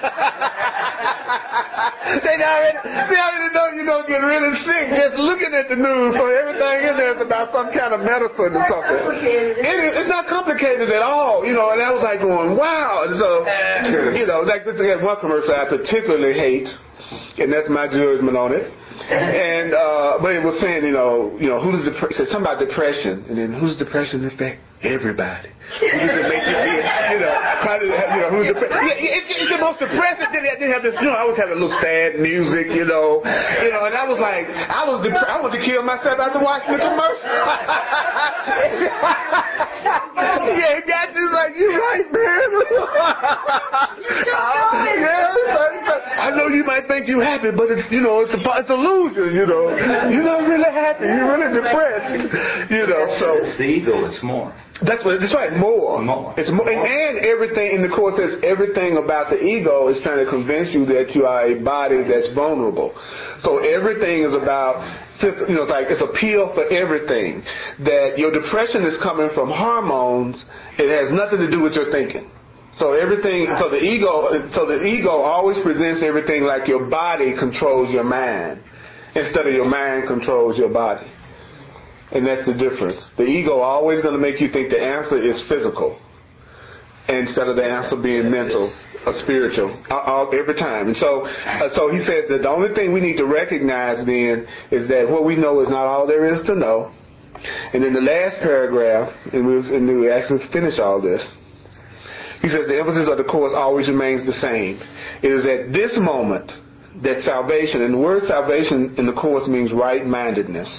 They already know you're going to get really sick just looking at the news, so everything in there is about some kind of medicine or something. It's not complicated at all, you know, and I was like going, wow. And so, you know, like this is one commercial I particularly hate, and that's my judgment on it. And but it was saying, you know, who does said something about depression, and then who's depression affect? Everybody. Who does it make you feel? You know, who's depressed? It's the most depressing. They have this, you know, I always have a little sad music, you know, and I was like, I wanted to kill myself after watching the commercial. Yeah, got this like, you're right, man. I know you might think you're happy, but it's, you know, it's illusion, you know. You're not really happy. You're really depressed, you know. So it's the ego. It's more. That's right. More. It's more, and everything in the Course says everything about the ego is trying to convince you that you are a body that's vulnerable. So everything is about it's like it's a pill for everything. That your depression is coming from hormones. It has nothing to do with your thinking. So the ego always presents everything like your body controls your mind instead of your mind controls your body. And that's the difference. The ego always going to make you think the answer is physical instead of the answer being mental or spiritual every time. And so he says that the only thing we need to recognize then is that what we know is not all there is to know. And in the last paragraph, and we actually finish all this, he says the emphasis of the Course always remains the same. It is at this moment that salvation, and the word salvation in the Course means right-mindedness.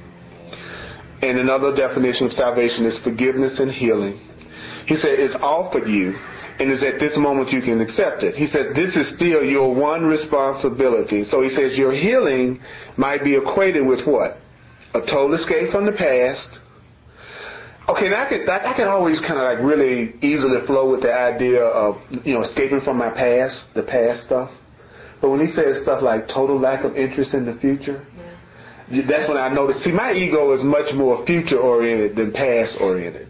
And another definition of salvation is forgiveness and healing. He said it's offered you, and it's at this moment you can accept it. He said this is still your one responsibility. So he says your healing might be equated with what? A total escape from the past. Okay, now I can always kind of like really easily flow with the idea of, escaping from my past, the past stuff. But when he says stuff like total lack of interest in the future, that's when I notice. See, my ego is much more future-oriented than past-oriented.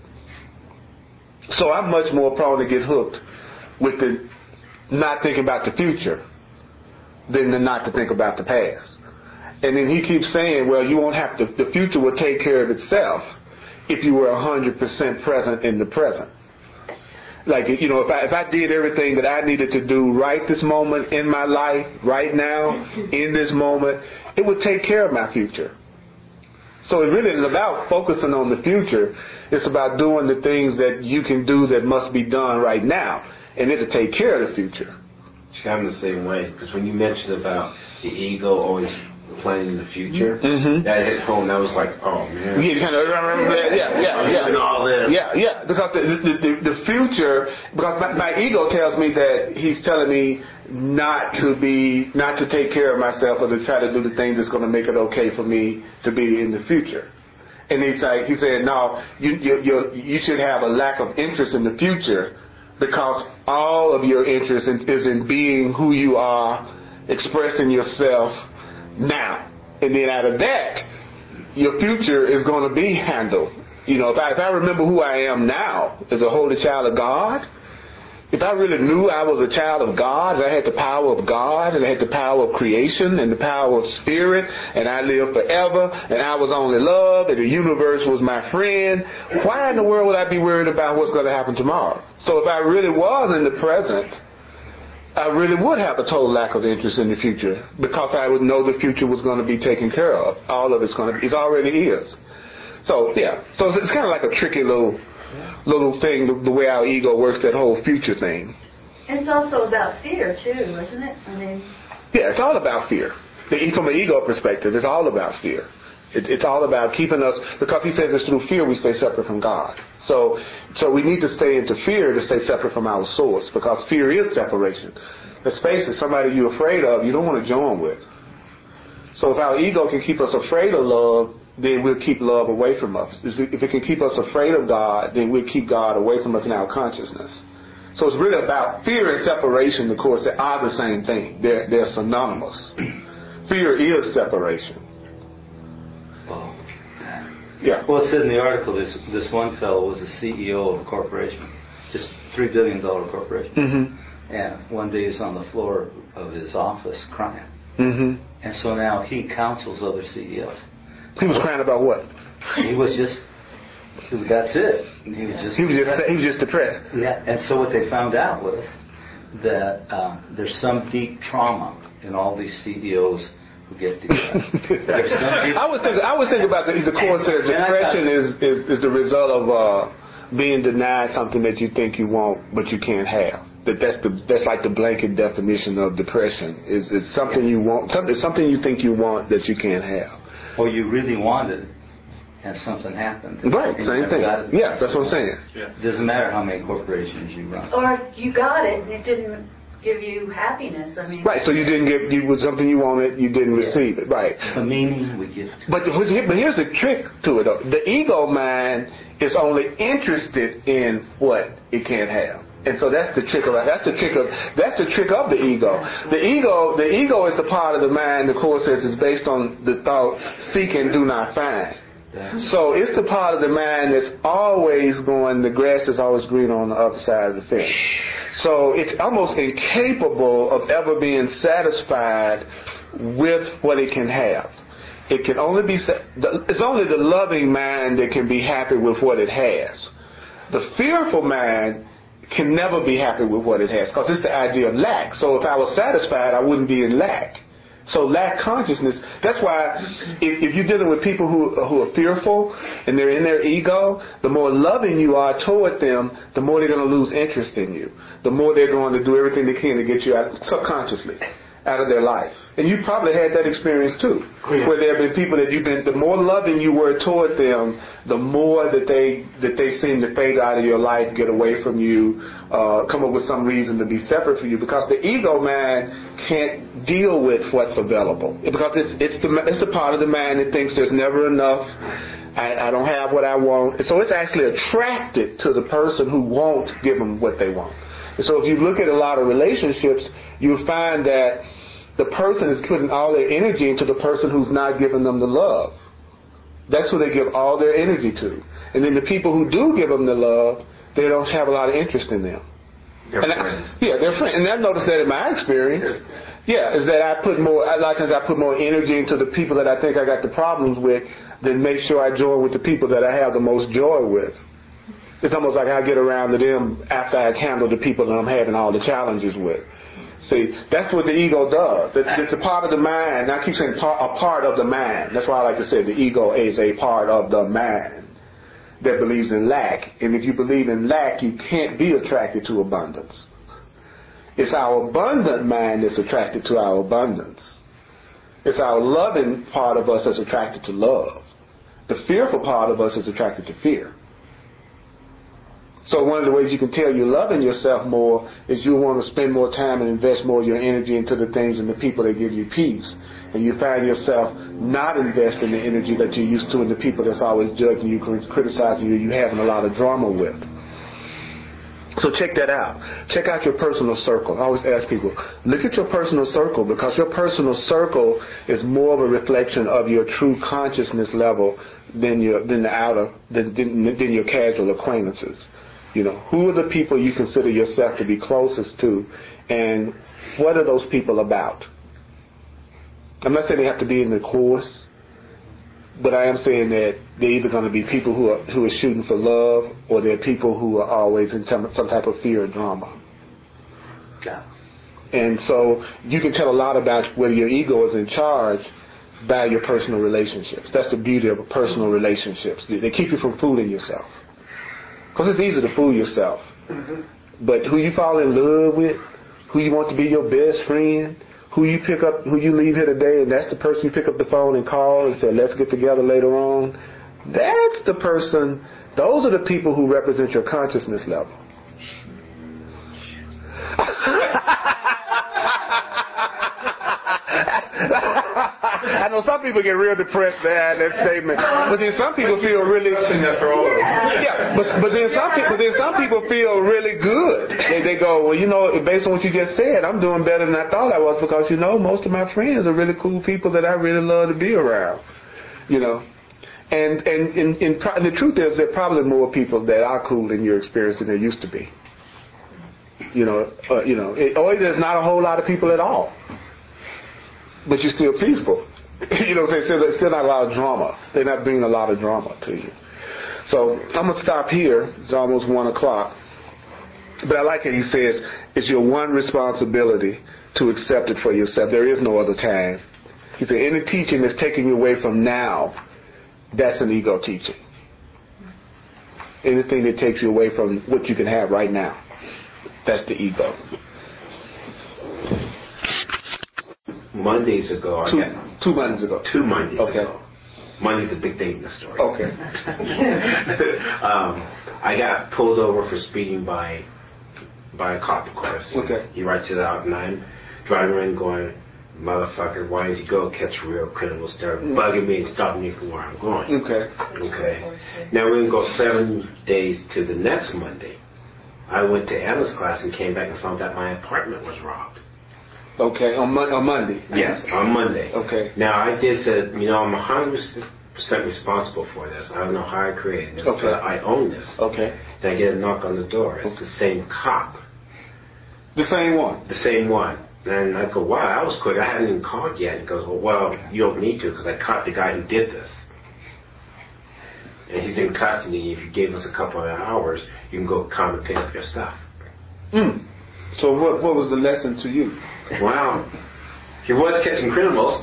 So I'm much more prone to get hooked with the not thinking about the future than the not to think about the past. And then he keeps saying, well, you won't have to, the future will take care of itself if you were 100% present in the present. Like, if I did everything that I needed to do right this moment in my life, right now, in this moment, it would take care of my future. So it really is about focusing on the future. It's about doing the things that you can do that must be done right now, and it'll take care of the future. It's kind of the same way, because when you mentioned about the ego always planning in the future, that hit home. That was like, oh man, all this. Because the future, because my ego tells me that he's telling me not to take care of myself or to try to do the things that's going to make it okay for me to be in the future. And he said, no, you should have a lack of interest in the future because all of your interest is in being who you are, expressing yourself now. And then out of that, your future is going to be handled. If I remember who I am now as a holy child of God, if I really knew I was a child of God, and I had the power of God, and I had the power of creation, and the power of spirit, and I lived forever, and I was only love, and the universe was my friend, why in the world would I be worried about what's going to happen tomorrow? So if I really was in the present, I really would have a total lack of interest in the future because I would know the future was going to be taken care of. All of it's going to be, it already is. So, yeah. So it's kind of like a tricky little thing, the way our ego works, that whole future thing. It's also about fear, too, isn't it? Yeah, it's all about fear. From an ego perspective, it's all about fear. It's all about keeping us, because he says it's through fear we stay separate from God. So we need to stay into fear to stay separate from our source, because fear is separation. Let's face it, somebody you're afraid of, you don't want to join with. So if our ego can keep us afraid of love, then we'll keep love away from us. If it can keep us afraid of God, then we'll keep God away from us in our consciousness. So it's really about fear and separation, of course, they are the same thing. They're synonymous. Fear is separation. Yeah. Well, it said in the article this one fellow was the CEO of a corporation, just $3 billion corporation. And one day he was on the floor of his office crying. And so now he counsels other CEOs. He was crying about what? He was just, that's it. He was just depressed. Yeah. And so what they found out was that there's some deep trauma in all these CEOs who get together. I was thinking about the Course says depression is the result of being denied something that you think you want but you can't have. That's like the blanket definition of depression. Is something you want, something you think you want that you can't have. Or you really wanted and something happened. Right, same thing. Yeah, that's what I'm saying. It doesn't matter how many corporations you run. Or you got it and it didn't give you happiness. Right, so you didn't get, you was something you wanted, you didn't receive it. Right. The meaning we give to but here's the trick to it though. The ego mind is only interested in what it can't have. And so that's the trick of the ego. The ego is the part of the mind, the Course says, is based on the thought, seek and do not find. So it's the part of the mind that's always going, the grass is always green on the other side of the fence. So it's almost incapable of ever being satisfied with what it can have. It can only be, it's only the loving mind that can be happy with what it has. The fearful mind can never be happy with what it has, because it's the idea of lack. So if I was satisfied, I wouldn't be in lack. So lack consciousness, that's why if you're dealing with people who are fearful and they're in their ego, the more loving you are toward them, the more they're going to lose interest in you. The more they're going to do everything they can to get you out subconsciously out of their life. And you probably had that experience too, where there have been people that the more loving you were toward them, the more that they seem to fade out of your life, get away from you, come up with some reason to be separate from you, because the ego mind can't deal with what's available, because it's the part of the mind that thinks there's never enough. I don't have what I want. And so it's actually attracted to the person who won't give them what they want. And so if you look at a lot of relationships, you'll find that the person is putting all their energy into the person who's not giving them the love. That's who they give all their energy to. And then the people who do give them the love, they don't have a lot of interest in them. They're friends. They're friends. And I've noticed that in my experience. Is that a lot of times I put more energy into the people that I think I got the problems with than make sure I join with the people that I have the most joy with. It's almost like I get around to them after I handle the people that I'm having all the challenges with. See, that's what the ego does. It's a part of the mind. I keep saying a part of the mind. That's why I like to say the ego is a part of the mind that believes in lack. And if you believe in lack, you can't be attracted to abundance. It's our abundant mind that's attracted to our abundance. It's our loving part of us that's attracted to love. The fearful part of us is attracted to fear. So one of the ways you can tell you're loving yourself more is you want to spend more time and invest more of your energy into the things and the people that give you peace. And you find yourself not investing the energy that you're used to in the people that's always judging you, criticizing you, you having a lot of drama with. So check that out. Check out your personal circle. I always ask people, look at your personal circle, because your personal circle is more of a reflection of your true consciousness level than your casual acquaintances. You know, who are the people you consider yourself to be closest to, and what are those people about? I'm not saying they have to be in the Course, but I am saying that they're either going to be people who are shooting for love, or they're people who are always in some type of fear or drama. Yeah. And so you can tell a lot about whether your ego is in charge by your personal relationships. That's the beauty of personal relationships. They keep you from fooling yourself. Because it's easy to fool yourself. Mm-hmm. But who you fall in love with, who you want to be your best friend, who you leave here today, and that's the person you pick up the phone and call and say, let's get together later on. That's the person, those are the people who represent your consciousness level. I know some people get real depressed behind that statement, but then some people feel really. But then some people feel really good. They go, well, you know, based on what you just said, I'm doing better than I thought I was, because you know most of my friends are really cool people that I really love to be around. You know, and the truth is, there are probably more people that are cool in your experience than there used to be. Or there's not a whole lot of people at all. But you're still peaceful. You know what I'm saying? Still not a lot of drama. They're not bringing a lot of drama to you. So I'm going to stop here. It's almost 1 o'clock. But I like it. He says, it's your one responsibility to accept it for yourself. There is no other time. He said, any teaching that's taking you away from now, that's an ego teaching. Anything that takes you away from what you can have right now, that's the ego. Mondays ago, Two Mondays ago. Monday's a big thing in the story. Okay. I got pulled over for speeding by a cop, of course. Okay. He writes it out, and I'm driving around going, motherfucker, why does he go catch real criminals, start bugging me and stopping me from where I'm going? Okay. Now we're going to go 7 days to the next Monday. I went to Anna's class and came back and found out my apartment was robbed. Okay, on Monday. Yes, on Monday. Okay. Now I did say, I'm 100% responsible for this. I don't know how I created this, okay. but I own this. Okay. Then I get a knock on the door. It's the same cop. The same one? The same one. And I go, wow, that was quick. I hadn't even called yet. He goes, well, you don't need to because I caught the guy who did this. And he's in custody. If you gave us a couple of hours, you can go come and pick up your stuff. So what was the lesson to you? Wow. He was catching criminals.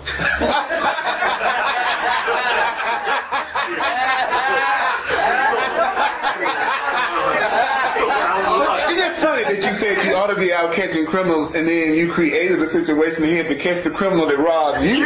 Isn't it funny that you said you ought to be out catching criminals and then you created a situation that he had to catch the criminal that robbed you?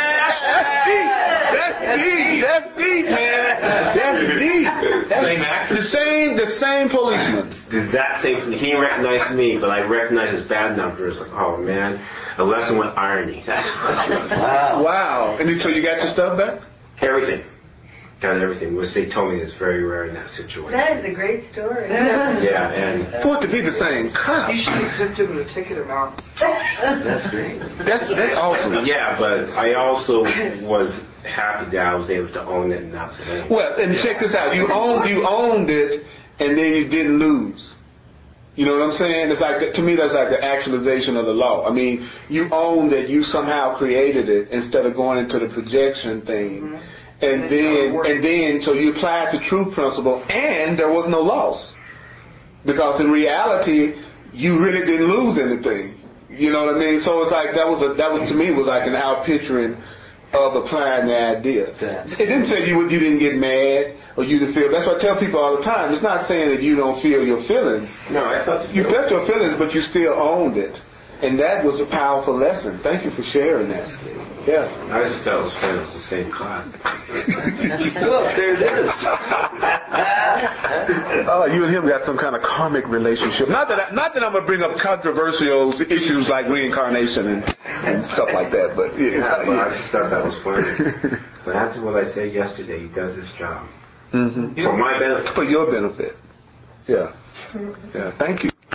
That's deep, man. That's deep. Same actor? The same policeman. The exact same. He recognized me, but I recognized his bad numbers. Like, oh man, a lesson with irony. Wow. And so you got your stuff back? Everything. Got everything. Which they told me is very rare in that situation. That is a great story. Yeah, and For it to be the same cop. You should have tipped him the ticket amount. That's great. That's awesome. yeah, but I also was happy that I was able to own it and not play. Well, and check this out. You owned it, and then you didn't lose. You know what I'm saying? It's like to me, that's like the actualization of the law. I mean, you own that you somehow created it instead of going into the projection thing. Mm-hmm. And then, so you applied the true principle, and there was no loss, because in reality, you really didn't lose anything. You know what I mean? So it's like that was to me was like an out picturing of applying the idea. It didn't say you didn't get mad or you didn't feel. That's what I tell people all the time. It's not saying that you don't feel your feelings. No, I felt you felt your feelings, but you still owned it. And that was a powerful lesson. Thank you for sharing that. Yeah. I just thought it was fun. It was the same clock. Look, there it is. Oh, you and him got some kind of karmic relationship. Not that I'm gonna bring up controversial issues like reincarnation and stuff like that, but I just thought that was funny. So that's what I said yesterday. He does his job for my benefit. For your benefit. Yeah. Yeah. Thank you.